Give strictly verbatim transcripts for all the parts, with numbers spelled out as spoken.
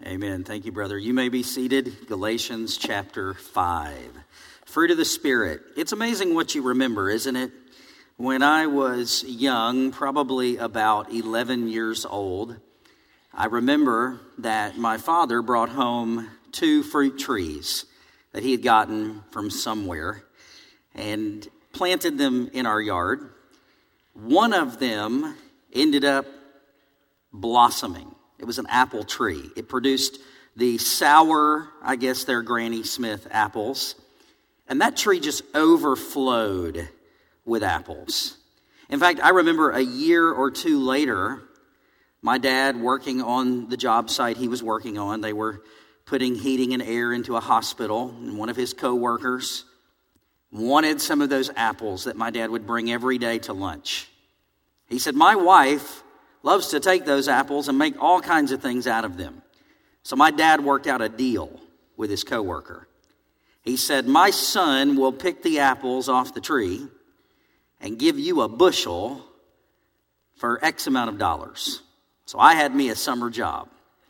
Amen. Thank you, brother. You may be seated. Galatians chapter five. Fruit of the Spirit. It's amazing what you remember, isn't it? When I was young, probably about eleven years old, I remember that my father brought home two fruit trees that he had gotten from somewhere and planted them in our yard. One of them ended up blossoming. It was an apple tree. It produced the sour, I guess they're Granny Smith apples. And that tree just overflowed with apples. In fact, I remember a year or two later, my dad working on the job site he was working on. They were putting heating and air into a hospital. And one of his co-workers wanted some of those apples that my dad would bring every day to lunch. He said, my wife loves to take those apples and make all kinds of things out of them. So my dad worked out a deal with his coworker. He said, my son will pick the apples off the tree and give you a bushel for X amount of dollars. So I had me a summer job.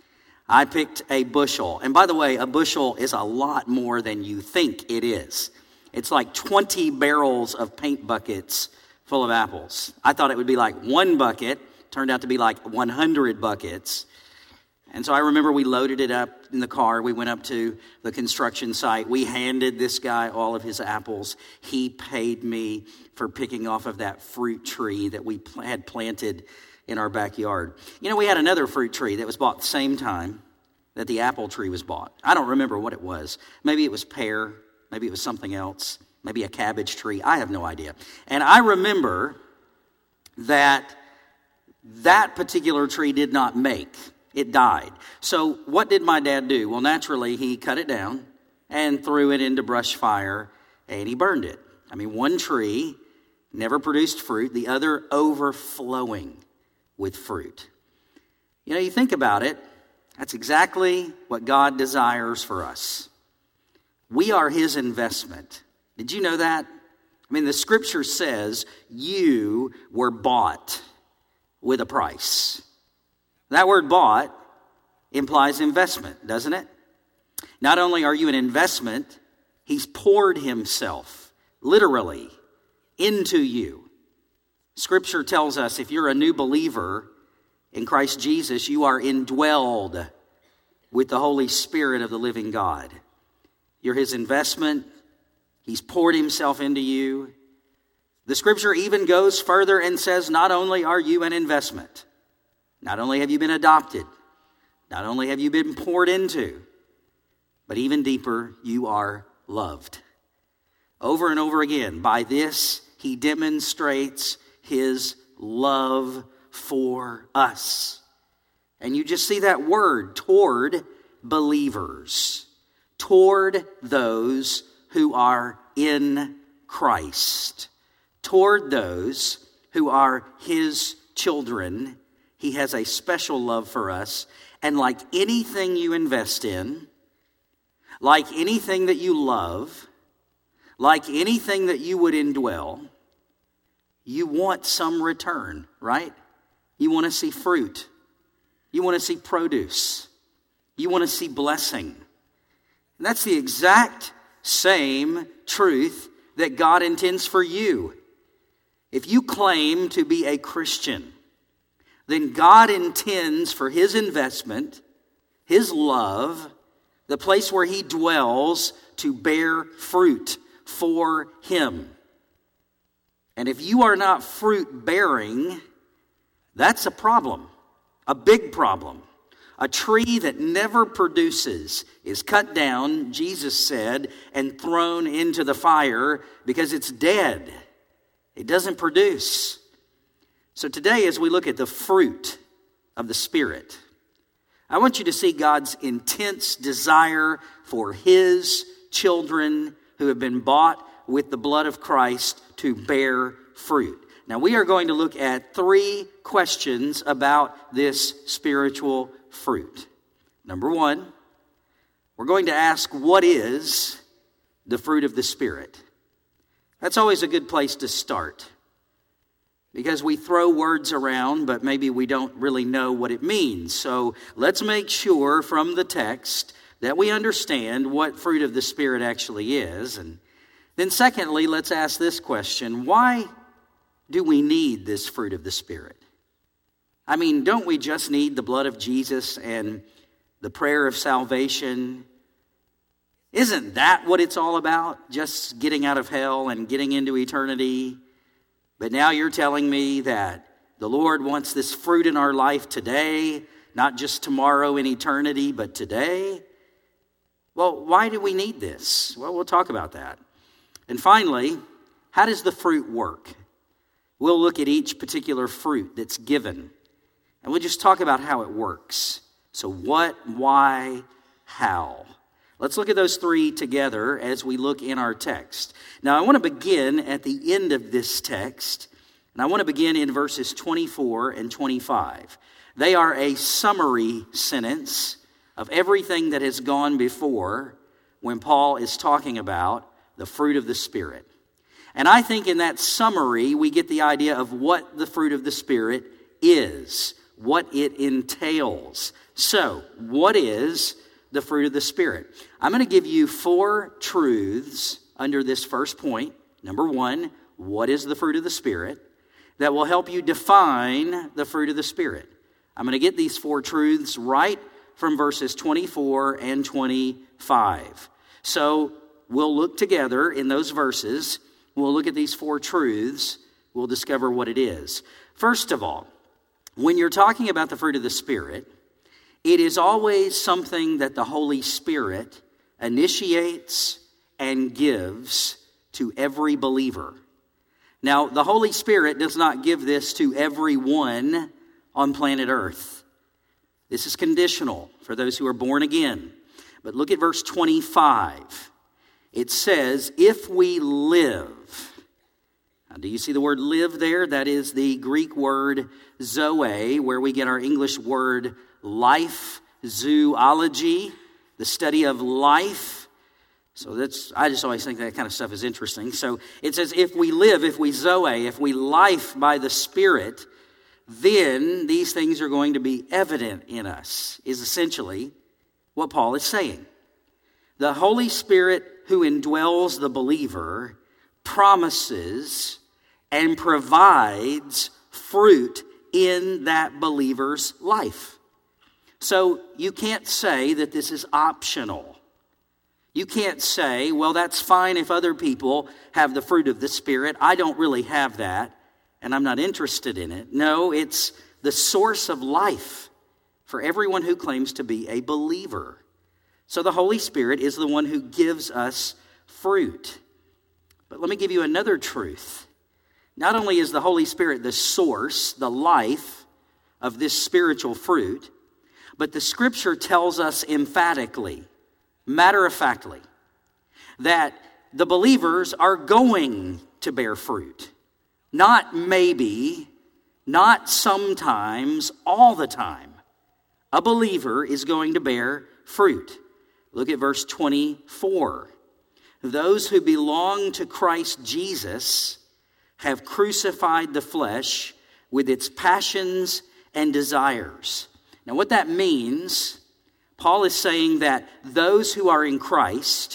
I picked a bushel. And by the way, a bushel is a lot more than you think it is. It's like twenty barrels of paint buckets full of apples. I thought it would be like one bucket. Turned out to be like one hundred buckets. And so I remember we loaded it up in the car. We went up to the construction site. We handed this guy all of his apples. He paid me for picking off of that fruit tree that we pl- had planted in our backyard. You know, we had another fruit tree that was bought the same time that the apple tree was bought. I don't remember what it was. Maybe it was pear. Maybe it was something else. Maybe a cabbage tree. I have no idea. And I remember that that particular tree did not make. It died. So what did my dad do? Well, naturally, he cut it down and threw it into brush fire and he burned it. I mean, one tree never produced fruit, the other overflowing with fruit. You know, you think about it, that's exactly what God desires for us. We are his investment. Did you know that? I mean, the scripture says you were bought with a price. That word bought implies investment, doesn't it? Not only are you an investment, he's poured himself, literally, into you. Scripture tells us if you're a new believer in Christ Jesus, you are indwelled with the Holy Spirit of the living God. You're his investment. He's poured himself into you. The scripture even goes further and says, not only are you an investment, not only have you been adopted, not only have you been poured into, but even deeper, you are loved. Over and over again, by this, he demonstrates his love for us. And you just see that word, toward believers, toward those who are in Christ. Toward those who are his children, he has a special love for us. And like anything you invest in, like anything that you love, like anything that you would indwell, you want some return, right? You want to see fruit. You want to see produce. You want to see blessing. And that's the exact same truth that God intends for you. If you claim to be a Christian, then God intends for his investment, his love, the place where he dwells, to bear fruit for him. And if you are not fruit bearing, that's a problem, a big problem. A tree that never produces is cut down, Jesus said, and thrown into the fire because it's dead. It doesn't produce. So today, as we look at the fruit of the Spirit, I want you to see God's intense desire for his children who have been bought with the blood of Christ to bear fruit. Now, we are going to look at three questions about this spiritual fruit. Number one, we're going to ask, what is the fruit of the Spirit? That's always a good place to start. because we throw words around, but maybe we don't really know what it means. So let's make sure from the text that we understand what fruit of the Spirit actually is. And then secondly, let's ask this question: why do we need this fruit of the Spirit? I mean, don't we just need the blood of Jesus and the prayer of salvation? Isn't that what it's all about? Just getting out of hell and getting into eternity? But now you're telling me that the Lord wants this fruit in our life today, not just tomorrow in eternity, but today? Well, why do we need this? Well, we'll talk about that. And finally, how does the fruit work? We'll look at each particular fruit that's given, and we'll just talk about how it works. So what, why, how? Let's look at those three together as we look in our text. Now, I want to begin at the end of this text, and I want to begin in verses twenty-four and twenty-five. They are a summary sentence of everything that has gone before when Paul is talking about the fruit of the Spirit. And I think in that summary, we get the idea of what the fruit of the Spirit is, what it entails. So, what is the fruit of the Spirit? I'm going to give you four truths under this first point. Number one, what is the fruit of the Spirit? That will help you define the fruit of the Spirit. I'm going to get these four truths right from verses twenty-four and twenty-five. So, we'll look together in those verses. We'll look at these four truths. We'll discover what it is. First of all, when you're talking about the fruit of the Spirit, it is always something that the Holy Spirit initiates and gives to every believer. Now, the Holy Spirit does not give this to everyone on planet Earth. This is conditional for those who are born again. But look at verse twenty-five. It says, if we live. Now, do you see the word live there? That is the Greek word zoe, where we get our English word life, zoology, the study of life. So that's, I just always think that kind of stuff is interesting. So it says, if we live, if we zoe, if we life by the Spirit, then these things are going to be evident in us, is essentially what Paul is saying. The Holy Spirit who indwells the believer promises and provides fruit in that believer's life. So you can't say that this is optional. You can't say, well, that's fine if other people have the fruit of the Spirit. I don't really have that, and I'm not interested in it. No, it's the source of life for everyone who claims to be a believer. So the Holy Spirit is the one who gives us fruit. But let me give you another truth. Not only is the Holy Spirit the source, the life of this spiritual fruit, but the Scripture tells us emphatically, matter-of-factly, that the believers are going to bear fruit. Not maybe, not sometimes, all the time. A believer is going to bear fruit. Look at verse twenty-four. Those who belong to Christ Jesus have crucified the flesh with its passions and desires. Now, what that means, Paul is saying that those who are in Christ,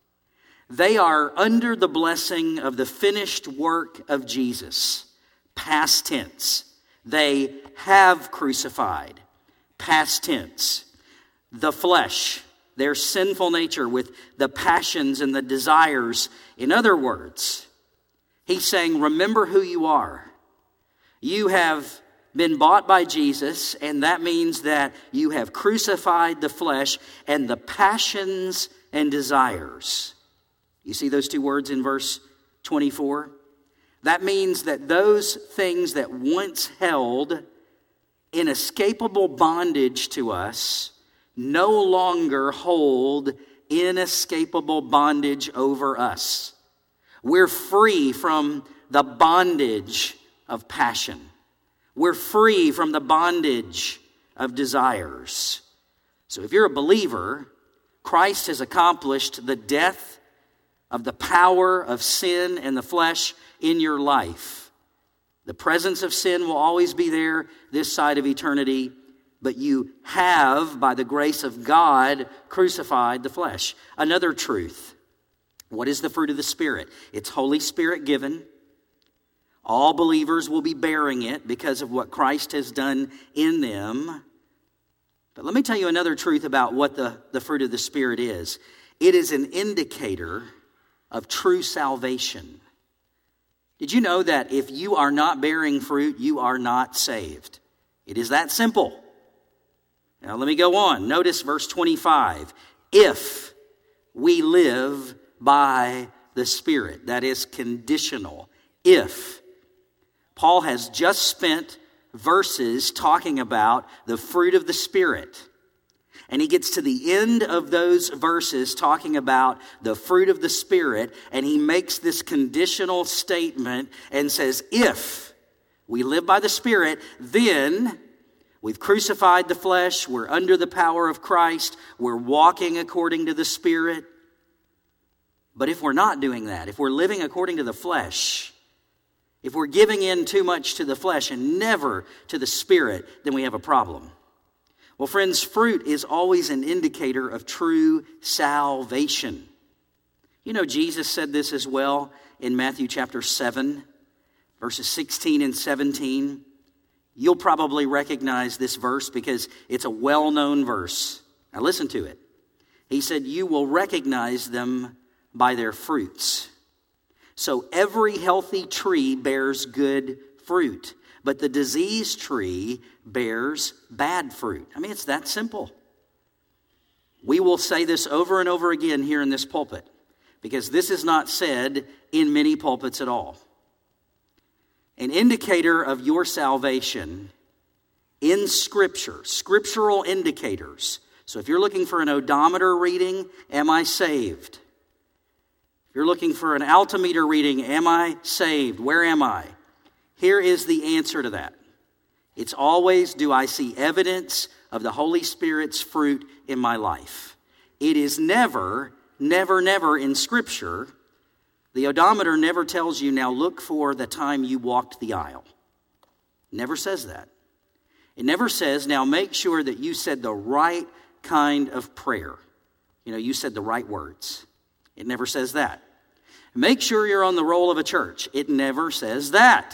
they are under the blessing of the finished work of Jesus. Past tense. They have crucified. Past tense. The flesh, their sinful nature with the passions and the desires. In other words, he's saying, remember who you are. You have been bought by Jesus, and that means that you have crucified the flesh and the passions and desires. You see those two words in verse twenty-four? That means that those things that once held inescapable bondage to us no longer hold inescapable bondage over us. We're free from the bondage of passion. We're free from the bondage of desires. So if you're a believer, Christ has accomplished the death of the power of sin and the flesh in your life. The presence of sin will always be there this side of eternity, but you have, by the grace of God, crucified the flesh. Another truth. What is the fruit of the Spirit? It's Holy Spirit given. All believers will be bearing it because of what Christ has done in them. But let me tell you another truth about what the, the fruit of the Spirit is. It is an indicator of true salvation. Did you know that if you are not bearing fruit, you are not saved? It is that simple. Now let me go on. Notice verse twenty-five. If we live by the Spirit. That is conditional. If. Paul has just spent verses talking about the fruit of the Spirit. And he gets to the end of those verses talking about the fruit of the Spirit, and he makes this conditional statement and says, if we live by the Spirit, then we've crucified the flesh, we're under the power of Christ, we're walking according to the Spirit. But if we're not doing that, if we're living according to the flesh, if we're giving in too much to the flesh and never to the Spirit, then we have a problem. Well, friends, fruit is always an indicator of true salvation. You know, Jesus said this as well in Matthew chapter seven, verses sixteen and seventeen. You'll probably recognize this verse because it's a well-known verse. Now listen to it. He said, you will recognize them by their fruits. So every healthy tree bears good fruit, but the diseased tree bears bad fruit. I mean, it's that simple. We will say this over and over again here in this pulpit, because this is not said in many pulpits at all. An indicator of your salvation in Scripture, scriptural indicators. So if you're looking for an odometer reading, am I saved? If you're looking for an altimeter reading, am I saved? Where am I? Here is the answer to that. It's always, do I see evidence of the Holy Spirit's fruit in my life? It is never, never, never in Scripture. The odometer never tells you, now look for the time you walked the aisle. It never says that. It never says, now make sure that you said the right kind of prayer. You know, you said the right words. It never says that. Make sure you're on the roll of a church. It never says that.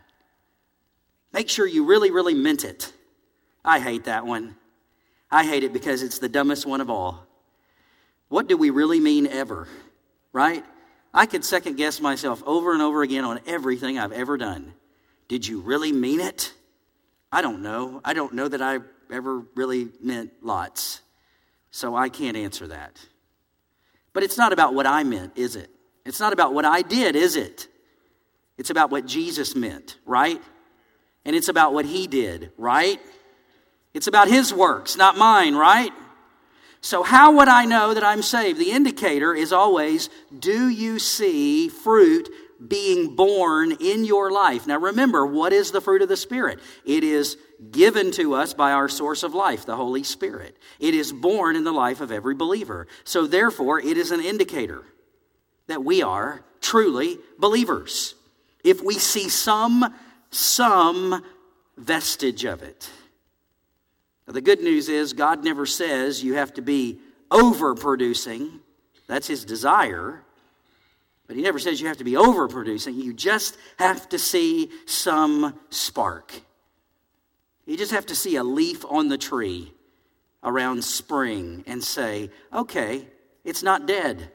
Make sure you really, really meant it. I hate that one. I hate it because it's the dumbest one of all. What do we really mean ever? Right? I could second guess myself over and over again on everything I've ever done. Did you really mean it? I don't know. I don't know that I ever really meant lots. So I can't answer that. But it's not about what I meant, is it? It's not about what I did, is it? It's about what Jesus meant, right? And it's about what he did, right? It's about his works, not mine, right? So how would I know that I'm saved? The indicator is always, do you see fruit being born in your life? Now remember, what is the fruit of the Spirit? It is given to us by our source of life, the Holy Spirit. It is born in the life of every believer. So therefore, it is an indicator that we are truly believers. If we see some, some vestige of it. Now, the good news is God never says you have to be overproducing. That's his desire. But he never says you have to be overproducing. You just have to see some spark. You just have to see a leaf on the tree around spring and say, okay, it's not dead.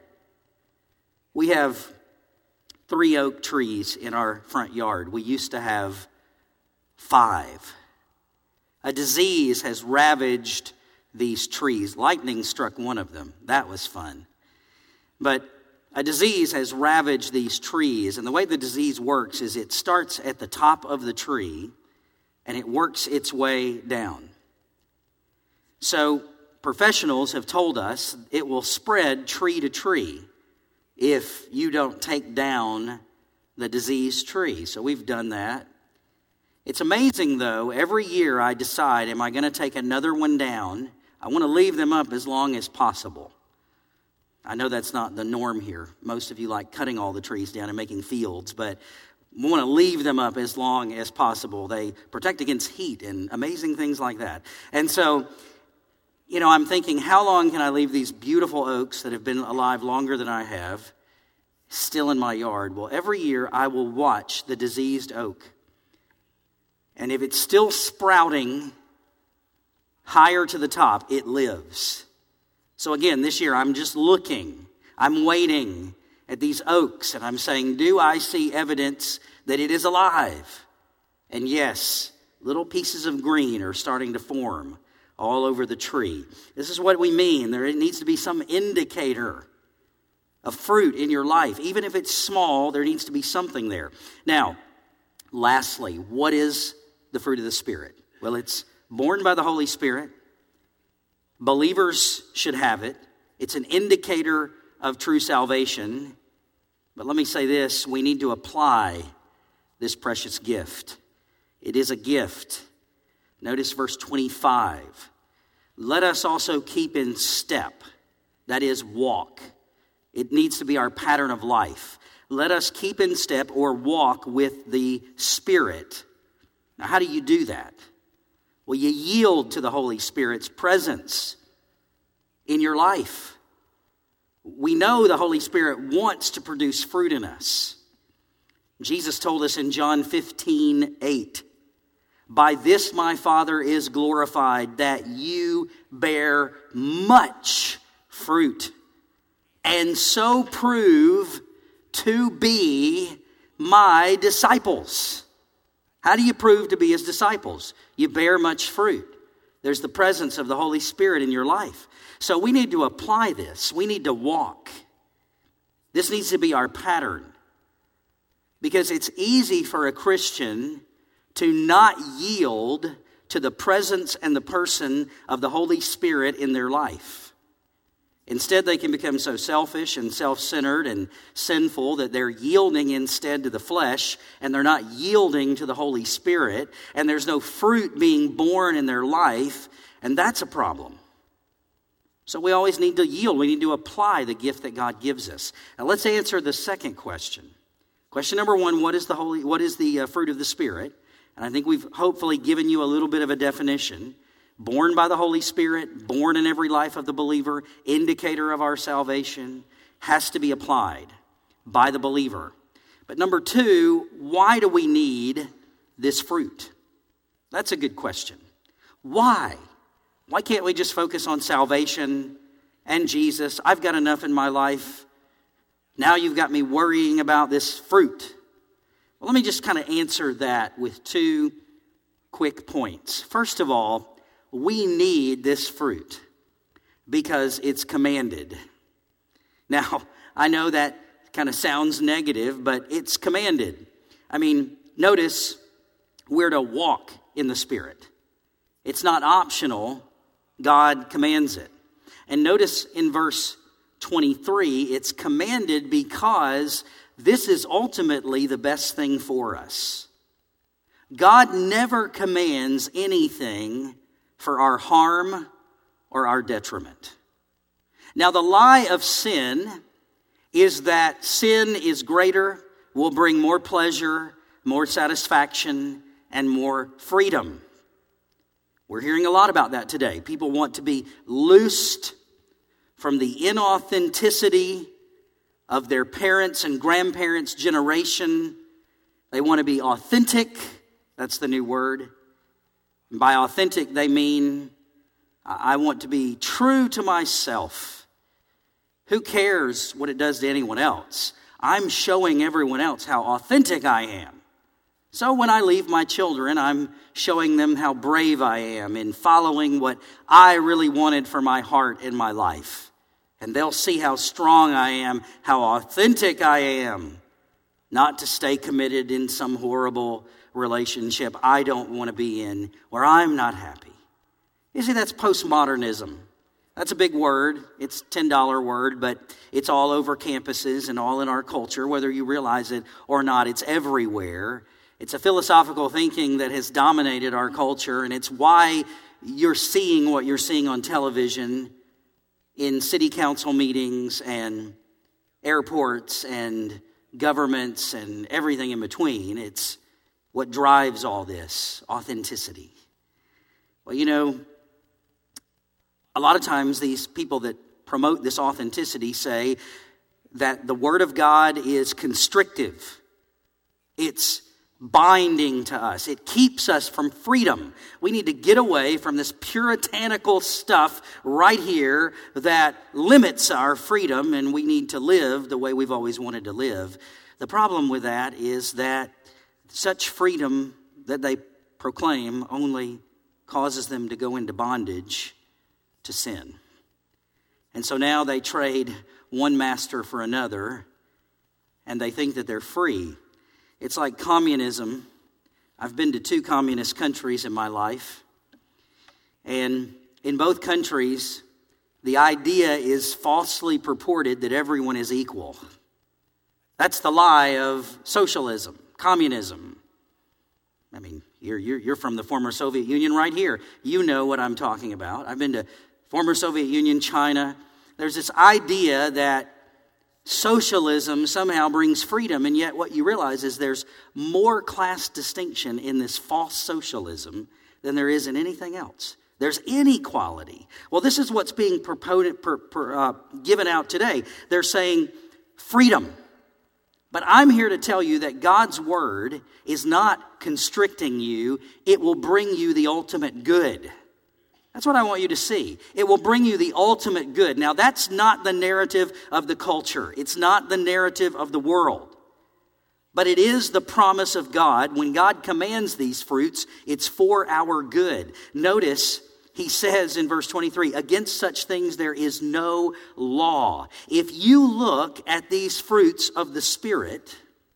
We have three oak trees in our front yard. We used to have five. A disease has ravaged these trees. Lightning struck one of them. That was fun. But a disease has ravaged these trees. And the way the disease works is it starts at the top of the tree and it works its way down. So professionals have told us it will spread tree to tree if you don't take down the diseased tree. So we've done that. It's amazing, though, every year I decide, am I going to take another one down? I want to leave them up as long as possible. I know that's not the norm here. Most of you like cutting all the trees down and making fields, but want to leave them up as long as possible. They protect against heat and amazing things like that. And so, you know, I'm thinking, how long can I leave these beautiful oaks that have been alive longer than I have still in my yard? Well, every year I will watch the diseased oak. And if it's still sprouting higher to the top, it lives. So again, this year I'm just looking, I'm waiting at these oaks, and I'm saying, do I see evidence that it is alive? And yes, little pieces of green are starting to form all over the tree. This is what we mean. There needs to be some indicator of fruit in your life. Even if it's small, there needs to be something there. Now, lastly, what is the fruit of the Spirit? Well, it's born by the Holy Spirit. Believers should have it. It's an indicator of true salvation. But let me say this, we need to apply this precious gift. It is a gift. Notice verse twenty-five. Let us also keep in step, that is, walk. It needs to be our pattern of life. Let us keep in step or walk with the Spirit. Now, how do you do that? Well, you yield to the Holy Spirit's presence in your life. We know the Holy Spirit wants to produce fruit in us. Jesus told us in John fifteen eight, by this my Father is glorified, that you bear much fruit, and so prove to be my disciples. How do you prove to be his disciples? You bear much fruit. There's the presence of the Holy Spirit in your life. So we need to apply this. We need to walk. This needs to be our pattern. Because it's easy for a Christian to not yield to the presence and the person of the Holy Spirit in their life. Instead, they can become so selfish and self-centered and sinful that they're yielding instead to the flesh, and they're not yielding to the Holy Spirit, and there's no fruit being born in their life, and that's a problem. So we always need to yield. We need to apply the gift that God gives us. Now let's answer the second question. Question number one, what is the holy? What is the uh, fruit of the Spirit? And I think we've hopefully given you a little bit of a definition. Born by the Holy Spirit, born in every life of the believer, indicator of our salvation, has to be applied by the believer. But number two, why do we need this fruit? That's a good question. Why? Why can't we just focus on salvation and Jesus? I've got enough in my life. Now you've got me worrying about this fruit. Well, let me just kind of answer that with two quick points. First of all, we need this fruit because it's commanded. Now, I know that kind of sounds negative, but it's commanded. I mean, notice we're to walk in the Spirit. It's not optional. God commands it. And notice in verse twenty-three, it's commanded because this is ultimately the best thing for us. God never commands anything for our harm or our detriment. Now, the lie of sin is that sin is greater, will bring more pleasure, more satisfaction, and more freedom. We're hearing a lot about that today. People want to be loosed from the inauthenticity of their parents' and grandparents' generation. They want to be authentic. That's the new word. And by authentic, they mean I want to be true to myself. Who cares what it does to anyone else? I'm showing everyone else how authentic I am. So when I leave my children, I'm showing them how brave I am in following what I really wanted for my heart in my life. And they'll see how strong I am, how authentic I am. Not to stay committed in some horrible relationship I don't want to be in, where I'm not happy. You see, that's postmodernism. That's a big word. It's a ten dollar word, but it's all over campuses and all in our culture, whether you realize it or not. It's everywhere. It's a philosophical thinking that has dominated our culture, and it's why you're seeing what you're seeing on television in city council meetings and airports and governments and everything in between. It's what drives all this, authenticity. Well, you know, a lot of times these people that promote this authenticity say that the Word of God is constrictive. It's binding to us. It keeps us from freedom. We need to get away from this puritanical stuff right here that limits our freedom, and we need to live the way we've always wanted to live. The problem with that is that such freedom that they proclaim only causes them to go into bondage to sin. And so now they trade one master for another, and they think that they're free. It's like communism. I've been to two communist countries in my life, and in both countries, the idea is falsely purported that everyone is equal. That's the lie of socialism, communism. I mean, you're, you're, you're from the former Soviet Union right here. You know what I'm talking about. I've been to former Soviet Union, China. There's this idea that socialism somehow brings freedom, and yet what you realize is there's more class distinction in this false socialism than there is in anything else. There's inequality. Well, this is what's being proposed, per, per, uh, given out today. They're saying freedom. But I'm here to tell you that God's word is not constricting you. It will bring you the ultimate good. That's what I want you to see. It will bring you the ultimate good. Now, that's not the narrative of the culture. It's not the narrative of the world. But it is the promise of God. When God commands these fruits, it's for our good. Notice, he says in verse twenty-three, against such things there is no law. If you look at these fruits of the Spirit,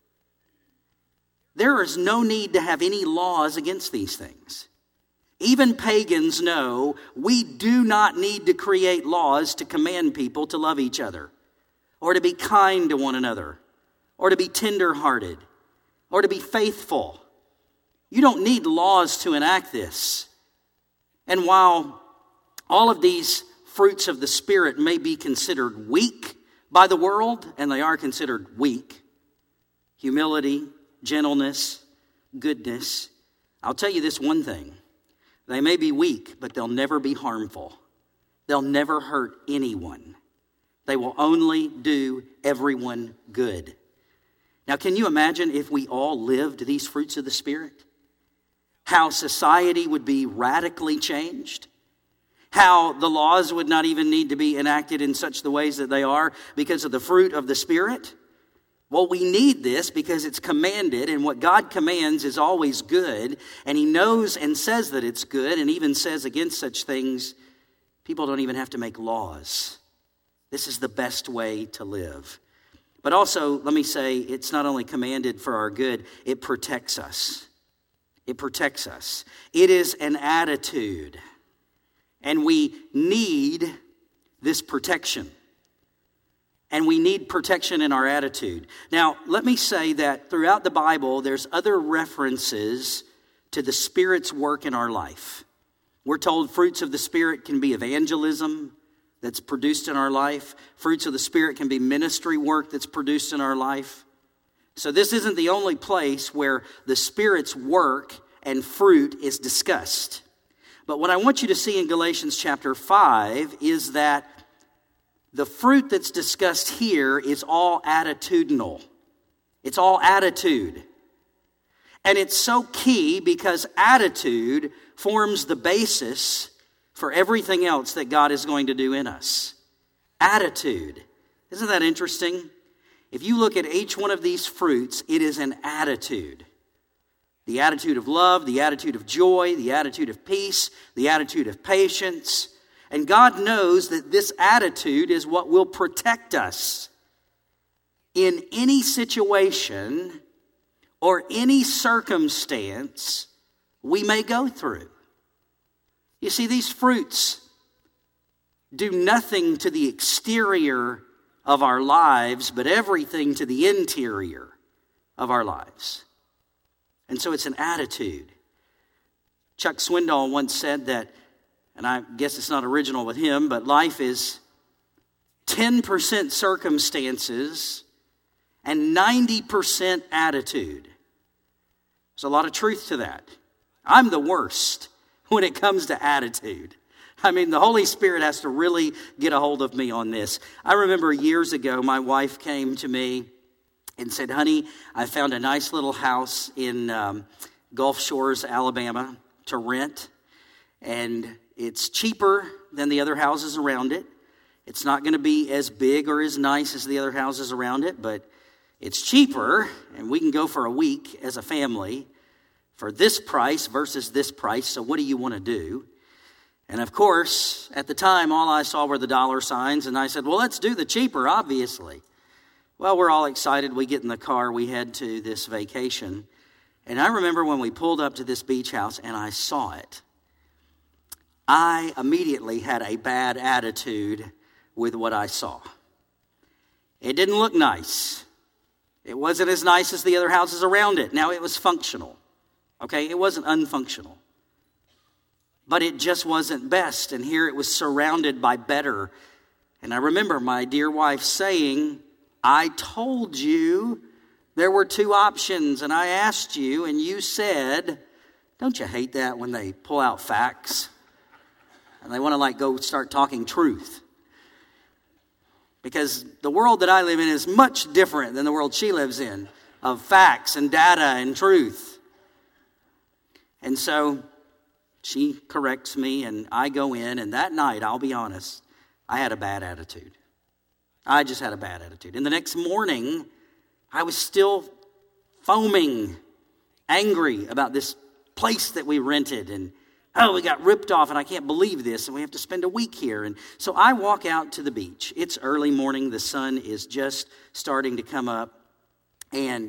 there is no need to have any laws against these things. Even pagans know we do not need to create laws to command people to love each other, or to be kind to one another, or to be tender-hearted, or to be faithful. You don't need laws to enact this. And while all of these fruits of the Spirit may be considered weak by the world, and they are considered weak, humility, gentleness, goodness, I'll tell you this one thing. They may be weak, but they'll never be harmful. They'll never hurt anyone. They will only do everyone good. Now, can you imagine if we all lived these fruits of the Spirit? How society would be radically changed? How the laws would not even need to be enacted in such the ways that they are because of the fruit of the Spirit? Well, we need this because it's commanded, and what God commands is always good, and he knows and says that it's good, and even says against such things, people don't even have to make laws. This is the best way to live. But also, let me say, it's not only commanded for our good, it protects us. It protects us. It is an attitude, and we need this protection. And we need protection in our attitude. Now, let me say that throughout the Bible, there's other references to the Spirit's work in our life. We're told fruits of the Spirit can be evangelism that's produced in our life. Fruits of the Spirit can be ministry work that's produced in our life. So this isn't the only place where the Spirit's work and fruit is discussed. But what I want you to see in Galatians chapter five is that the fruit that's discussed here is all attitudinal. It's all attitude. And it's so key because attitude forms the basis for everything else that God is going to do in us. Attitude. Isn't that interesting? If you look at each one of these fruits, it is an attitude. The attitude of love, the attitude of joy, the attitude of peace, the attitude of patience. And God knows that this attitude is what will protect us in any situation or any circumstance we may go through. You see, these fruits do nothing to the exterior of our lives, but everything to the interior of our lives. And so it's an attitude. Chuck Swindoll once said that, and I guess it's not original with him, but life is ten percent circumstances and ninety percent attitude. There's a lot of truth to that. I'm the worst when it comes to attitude. I mean, the Holy Spirit has to really get a hold of me on this. I remember years ago, my wife came to me and said, honey, I found a nice little house in um, Gulf Shores, Alabama, to rent. And it's cheaper than the other houses around it. It's not going to be as big or as nice as the other houses around it, but it's cheaper, and we can go for a week as a family for this price versus this price. So what do you want to do? And of course, at the time, all I saw were the dollar signs, and I said, well, let's do the cheaper, obviously. Well, we're all excited. We get in the car. We head to this vacation. And I remember when we pulled up to this beach house and I saw it, I immediately had a bad attitude with what I saw. It didn't look nice. It wasn't as nice as the other houses around it. Now, it was functional. Okay, it wasn't unfunctional. But it just wasn't best. And here it was surrounded by better. And I remember my dear wife saying, I told you there were two options. And I asked you, and you said, don't you hate that when they pull out facts? And they want to like go start talking truth. Because the world that I live in is much different than the world she lives in, of facts and data and truth. And so she corrects me and I go in, and that night, I'll be honest, I had a bad attitude. I just had a bad attitude. And the next morning, I was still foaming, angry about this place that we rented, and oh, we got ripped off, and I can't believe this, and we have to spend a week here. And so I walk out to the beach. It's early morning. The sun is just starting to come up. And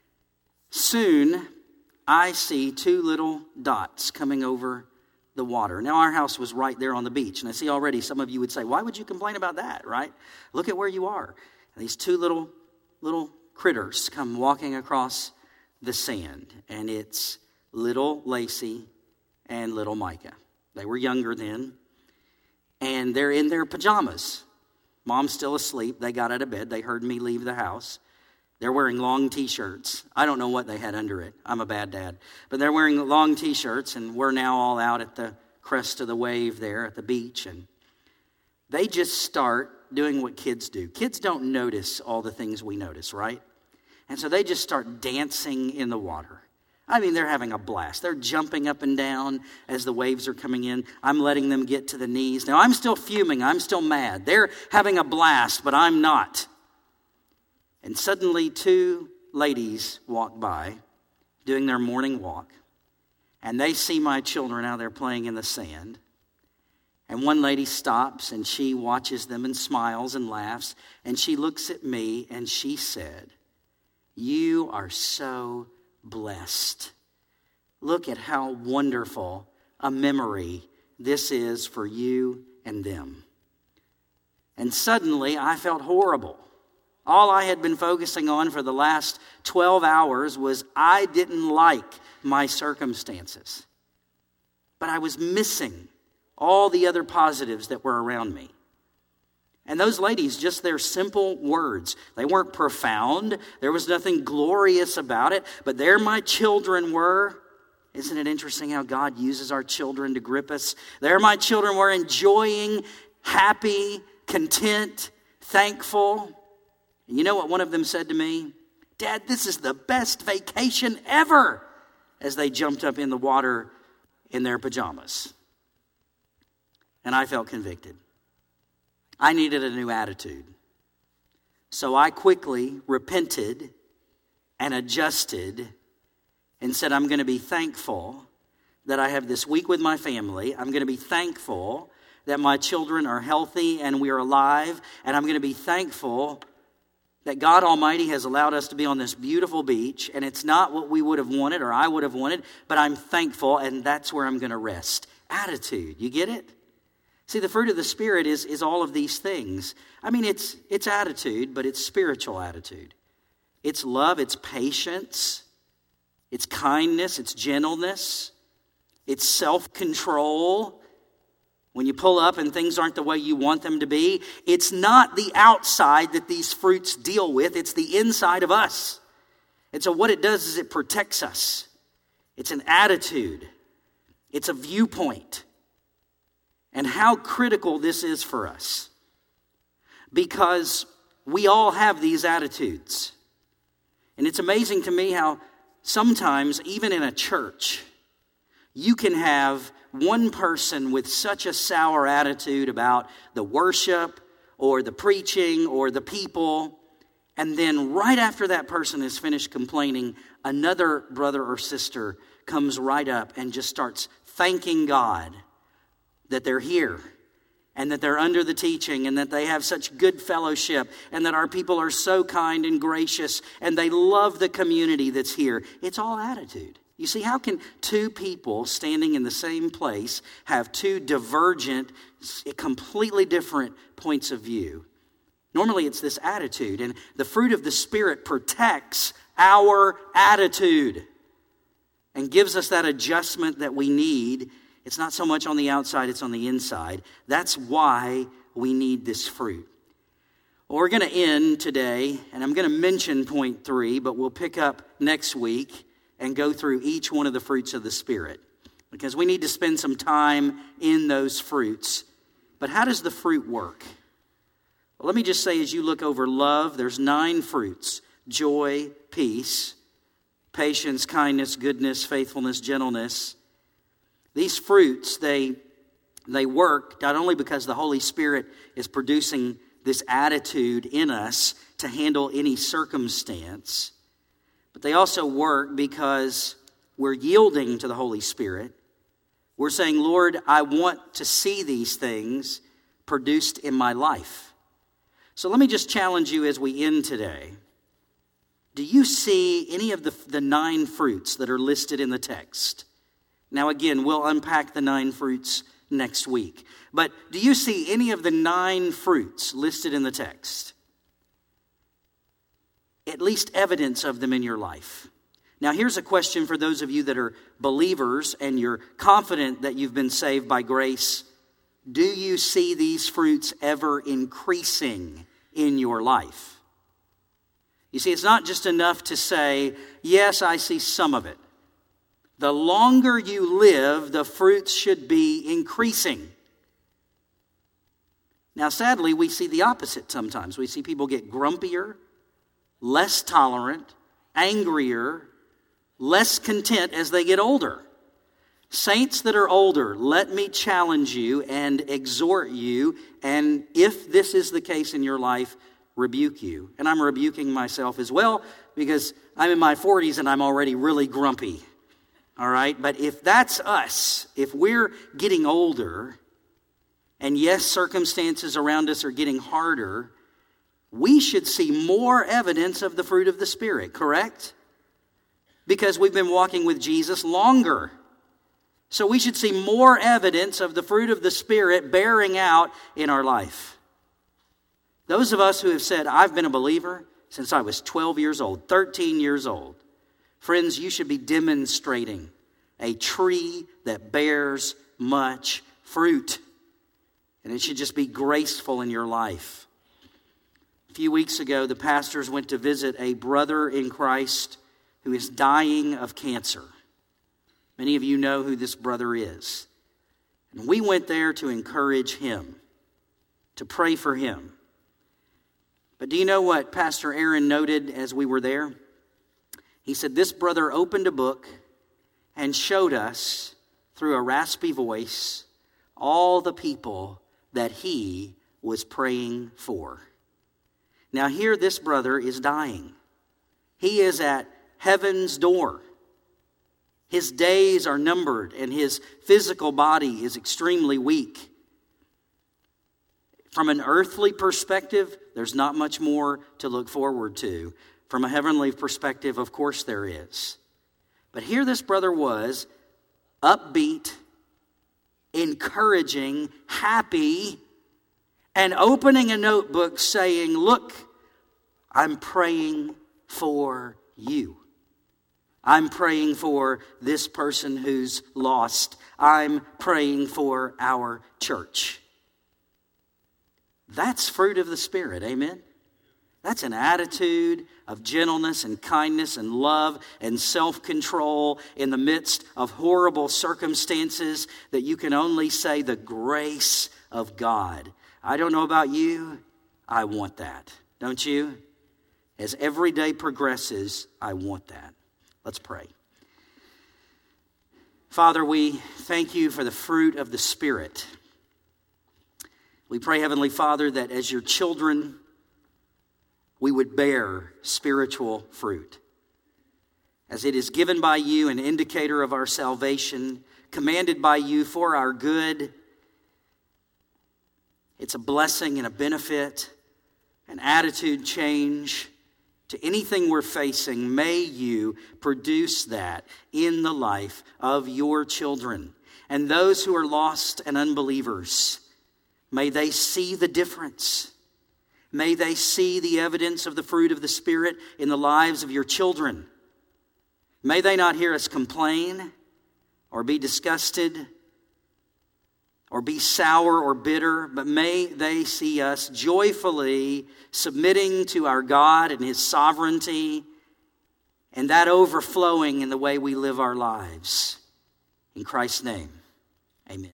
soon, I see two little dots coming over the water. Now, our house was right there on the beach. And I see already some of you would say, why would you complain about that, right? Look at where you are. And these two little, little critters come walking across the sand. And it's little Lacey and little Micah. They were younger then. And they're in their pajamas. Mom's still asleep. They got out of bed. They heard me leave the house. They're wearing long T-shirts. I don't know what they had under it. I'm a bad dad. But they're wearing long T-shirts, and we're now all out at the crest of the wave there at the beach. And they just start doing what kids do. Kids don't notice all the things we notice, right? And so they just start dancing in the water. I mean, they're having a blast. They're jumping up and down as the waves are coming in. I'm letting them get to the knees. Now, I'm still fuming. I'm still mad. They're having a blast, but I'm not. And suddenly, two ladies walk by doing their morning walk. And they see my children out there playing in the sand. And one lady stops and she watches them and smiles and laughs. And she looks at me and she said, "You are so blessed. Look at how wonderful a memory this is for you and them." And suddenly I felt horrible. All I had been focusing on for the last twelve hours was I didn't like my circumstances. But I was missing all the other positives that were around me. And those ladies, just their simple words, they weren't profound. There was nothing glorious about it. But there my children were. Isn't it interesting how God uses our children to grip us? There my children were enjoying, happy, content, thankful. And you know what one of them said to me? "Dad, this is the best vacation ever," as they jumped up in the water in their pajamas. And I felt convicted. I needed a new attitude. So I quickly repented and adjusted and said, I'm going to be thankful that I have this week with my family. I'm going to be thankful that my children are healthy and we are alive. And I'm going to be thankful that God Almighty has allowed us to be on this beautiful beach. And it's not what we would have wanted or I would have wanted, but I'm thankful, and that's where I'm going to rest. Attitude, you get it? See, the fruit of the Spirit is, is all of these things. I mean, it's it's attitude, but it's spiritual attitude. It's love, it's patience, it's kindness, it's gentleness, it's self-control, When you pull up and things aren't the way you want them to be, it's not the outside that these fruits deal with, it's the inside of us. And so what it does is it protects us. It's an attitude. It's a viewpoint. And how critical this is for us. Because we all have these attitudes. And it's amazing to me how sometimes, even in a church, you can have one person with such a sour attitude about the worship or the preaching or the people, and then right after that person is finished complaining, another brother or sister comes right up and just starts thanking God that they're here and that they're under the teaching and that they have such good fellowship and that our people are so kind and gracious and they love the community that's here. It's all attitude. You see, how can two people standing in the same place have two divergent, completely different points of view? Normally it's this attitude, and the fruit of the Spirit protects our attitude and gives us that adjustment that we need. It's not so much on the outside, it's on the inside. That's why we need this fruit. Well, we're going to end today, and I'm going to mention point three, but we'll pick up next week and go through each one of the fruits of the Spirit, because we need to spend some time in those fruits. But how does the fruit work? Well, let me just say, as you look over love, there's nine fruits: joy, peace, patience, kindness, goodness, faithfulness, gentleness. These fruits, they, they work not only because the Holy Spirit is producing this attitude in us to handle any circumstance, but they also work because we're yielding to the Holy Spirit. We're saying, Lord, I want to see these things produced in my life. So let me just challenge you as we end today. Do you see any of the, the nine fruits that are listed in the text? Now again, we'll unpack the nine fruits next week. But do you see any of the nine fruits listed in the text? At least evidence of them in your life. Now here's a question for those of you that are believers and you're confident that you've been saved by grace. Do you see these fruits ever increasing in your life? You see, it's not just enough to say, yes, I see some of it. The longer you live, the fruits should be increasing. Now, sadly, we see the opposite sometimes. We see people get grumpier, less tolerant, angrier, less content as they get older. Saints that are older, let me challenge you and exhort you, and if this is the case in your life, rebuke you. And I'm rebuking myself as well, because I'm in my forties and I'm already really grumpy. All right? But if that's us, if we're getting older, and yes, circumstances around us are getting harder, we should see more evidence of the fruit of the Spirit, correct? Because we've been walking with Jesus longer. So we should see more evidence of the fruit of the Spirit bearing out in our life. Those of us who have said, I've been a believer since I was twelve years old, thirteen years old. Friends, you should be demonstrating a tree that bears much fruit. And it should just be graceful in your life. A few weeks ago, the pastors went to visit a brother in Christ who is dying of cancer. Many of you know who this brother is. And we went there to encourage him, to pray for him. But do you know what Pastor Aaron noted as we were there? He said, this brother opened a book and showed us through a raspy voice all the people that he was praying for. Now here this brother is dying. He is at heaven's door. His days are numbered and his physical body is extremely weak. From an earthly perspective, there's not much more to look forward to. From a heavenly perspective, of course there is. But here this brother was, upbeat, encouraging, happy, and opening a notebook saying, look, I'm praying for you. I'm praying for this person who's lost. I'm praying for our church. That's fruit of the Spirit, amen? That's an attitude of gentleness and kindness and love and self-control in the midst of horrible circumstances that you can only say the grace of God. I don't know about you, I want that. Don't you? As every day progresses, I want that. Let's pray. Father, we thank you for the fruit of the Spirit. We pray, Heavenly Father, that as your children, we would bear spiritual fruit. As it is given by you, an indicator of our salvation, commanded by you for our good. It's a blessing and a benefit, an attitude change to anything we're facing. May you produce that in the life of your children. And those who are lost and unbelievers, may they see the difference. May they see the evidence of the fruit of the Spirit in the lives of your children. May they not hear us complain or be disgusted or be sour or bitter, but may they see us joyfully submitting to our God and His sovereignty, and that overflowing in the way we live our lives. In Christ's name, amen.